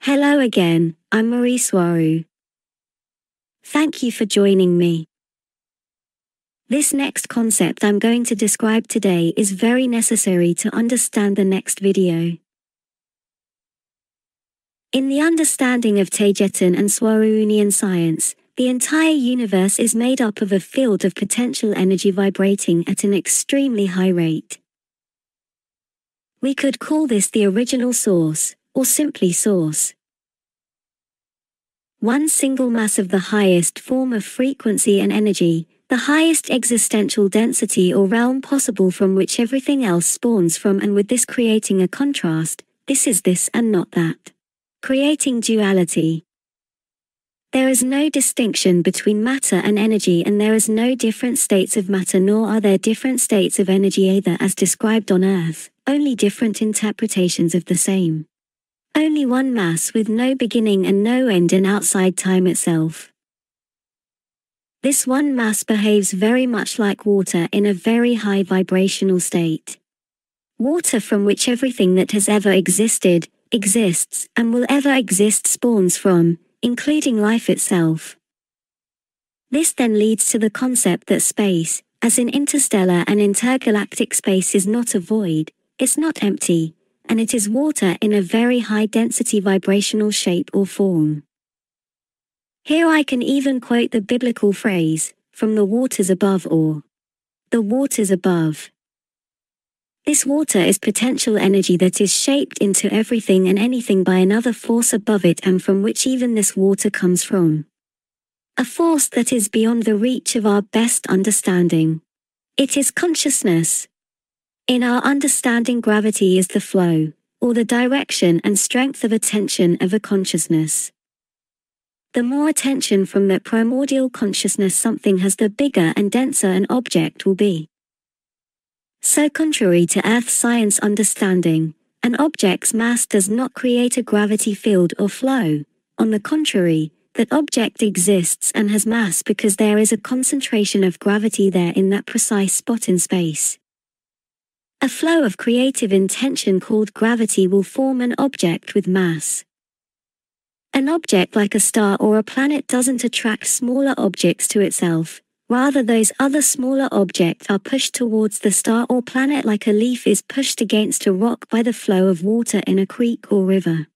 Hello again, I'm Marie Swaru. Thank you for joining me. This next concept I'm going to describe today is very necessary to understand the next video. In the understanding of Tagetin and Swarunian science, the entire universe is made up of a field of potential energy vibrating at an extremely high rate. We could call this the original source, or simply source. One single mass of the highest form of frequency and energy, the highest existential density or realm possible from which everything else spawns from, and with this creating a contrast, this is this and not that. Creating duality. There is no distinction between matter and energy, and there is no different states of matter, nor are there different states of energy either as described on Earth, only different interpretations of the same. Only one mass with no beginning and no end and outside time itself. This one mass behaves very much like water in a very high vibrational state. Water from which everything that has ever existed, exists, and will ever exist spawns from, including life itself. This then leads to the concept that space, as in interstellar and intergalactic space, is not a void, it's not empty, and it is water in a very high density vibrational shape or form. Here I can even quote the biblical phrase, from the waters above, or the waters above. This water is potential energy that is shaped into everything and anything by another force above it, and from which even this water comes from. A force that is beyond the reach of our best understanding. It is consciousness. In our understanding, gravity is the flow, or the direction and strength of attention of a consciousness. The more attention from that primordial consciousness something has, the bigger and denser an object will be. So contrary to Earth science understanding, an object's mass does not create a gravity field or flow. On the contrary, that object exists and has mass because there is a concentration of gravity there in that precise spot in space. A flow of creative intention called gravity will form an object with mass. An object like a star or a planet doesn't attract smaller objects to itself, rather those other smaller objects are pushed towards the star or planet like a leaf is pushed against a rock by the flow of water in a creek or river.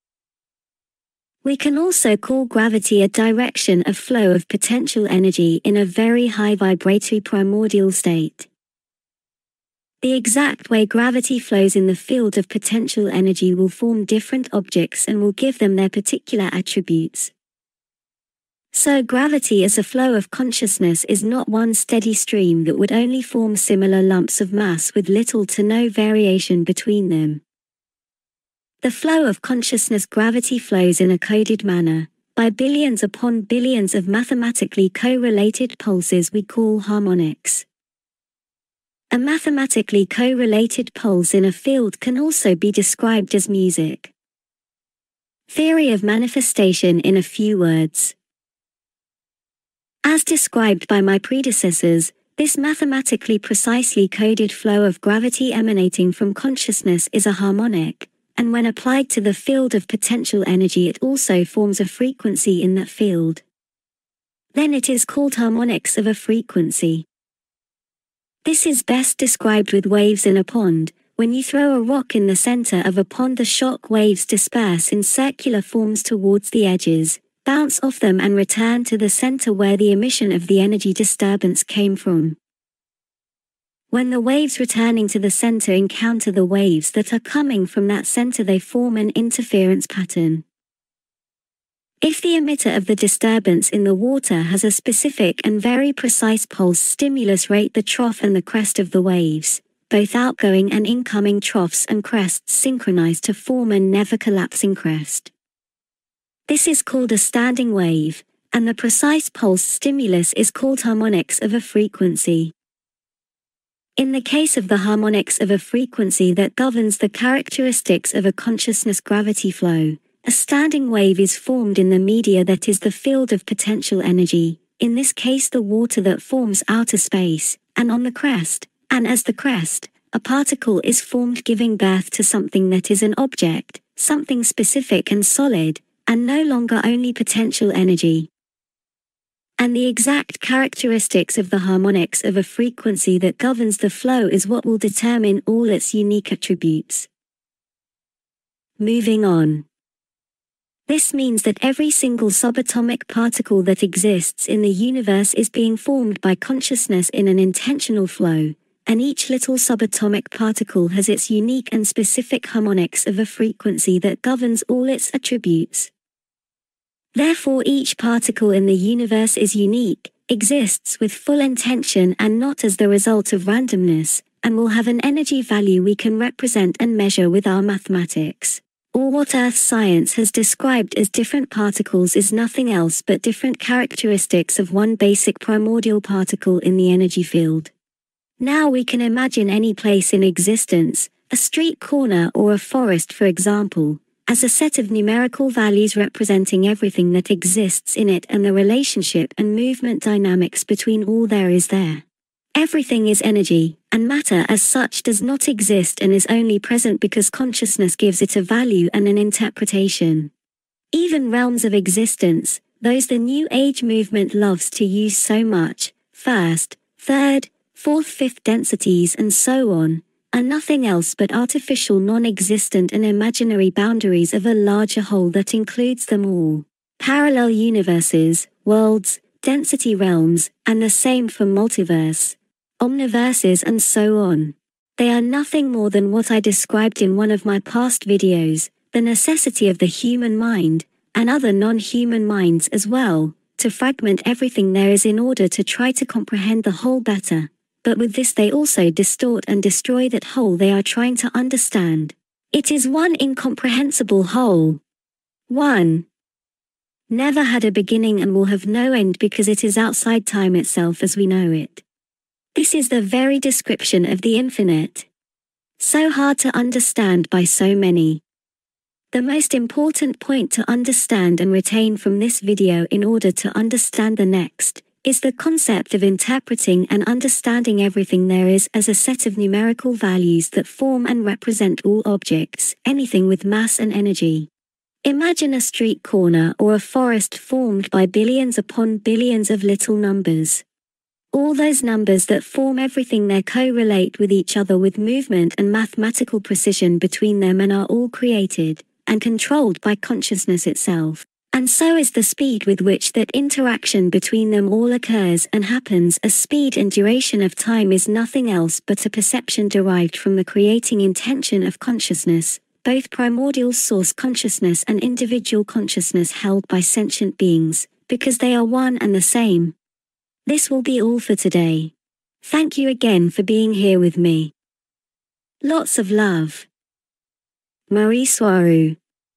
We can also call gravity a direction of flow of potential energy in a very high vibratory primordial state. The exact way gravity flows in the field of potential energy will form different objects and will give them their particular attributes. So gravity as a flow of consciousness is not one steady stream that would only form similar lumps of mass with little to no variation between them. The flow of consciousness, gravity flows in a coded manner, by billions upon billions of mathematically co-related pulses we call harmonics. A mathematically co-related pulse in a field can also be described as music. Theory of manifestation in a few words. As described by my predecessors, this mathematically precisely coded flow of gravity emanating from consciousness is a harmonic, and when applied to the field of potential energy it also forms a frequency in that field. Then it is called harmonics of a frequency. This is best described with waves in a pond. When you throw a rock in the center of a pond, the shock waves disperse in circular forms towards the edges, bounce off them and return to the center where the emission of the energy disturbance came from. When the waves returning to the center encounter the waves that are coming from that center, they form an interference pattern. If the emitter of the disturbance in the water has a specific and very precise pulse stimulus rate, the trough and the crest of the waves, both outgoing and incoming troughs and crests synchronize to form a never collapsing crest. This is called a standing wave, and the precise pulse stimulus is called harmonics of a frequency. In the case of the harmonics of a frequency that governs the characteristics of a consciousness gravity flow, a standing wave is formed in the media that is the field of potential energy, in this case the water that forms outer space, and on the crest, and as the crest, a particle is formed giving birth to something that is an object, something specific and solid, and no longer only potential energy. And the exact characteristics of the harmonics of a frequency that governs the flow is what will determine all its unique attributes. Moving on. This means that every single subatomic particle that exists in the universe is being formed by consciousness in an intentional flow, and each little subatomic particle has its unique and specific harmonics of a frequency that governs all its attributes. Therefore, each particle in the universe is unique, exists with full intention and not as the result of randomness, and will have an energy value we can represent and measure with our mathematics. Or what earth science has described as different particles is nothing else but different characteristics of one basic primordial particle in the energy field. Now we can imagine any place in existence, a street corner or a forest for example, as a set of numerical values representing everything that exists in it and the relationship and movement dynamics between all there is there. Everything is energy, and matter as such does not exist and is only present because consciousness gives it a value and an interpretation. Even realms of existence, those the New Age movement loves to use so much, first, third, fourth, fifth densities and so on, are nothing else but artificial non-existent and imaginary boundaries of a larger whole that includes them all. Parallel universes, worlds, density realms, and the same for multiverse, omniverses and so on. They are nothing more than what I described in one of my past videos, the necessity of the human mind, and other non-human minds as well, to fragment everything there is in order to try to comprehend the whole better. But with this they also distort and destroy that whole they are trying to understand. It is one incomprehensible whole. 1. Never had a beginning and will have no end because it is outside time itself as we know it. This is the very description of the infinite. So hard to understand by so many. The most important point to understand and retain from this video in order to understand the next, is the concept of interpreting and understanding everything there is as a set of numerical values that form and represent all objects, anything with mass and energy. Imagine a street corner or a forest formed by billions upon billions of little numbers. All those numbers that form everything there co-relate with each other with movement and mathematical precision between them and are all created and controlled by consciousness itself. And so is the speed with which that interaction between them all occurs and happens. A speed and duration of time is nothing else but a perception derived from the creating intention of consciousness, both primordial source consciousness and individual consciousness held by sentient beings, because they are one and the same. This will be all for today. Thank you again for being here with me. Lots of love. Marie Soirou.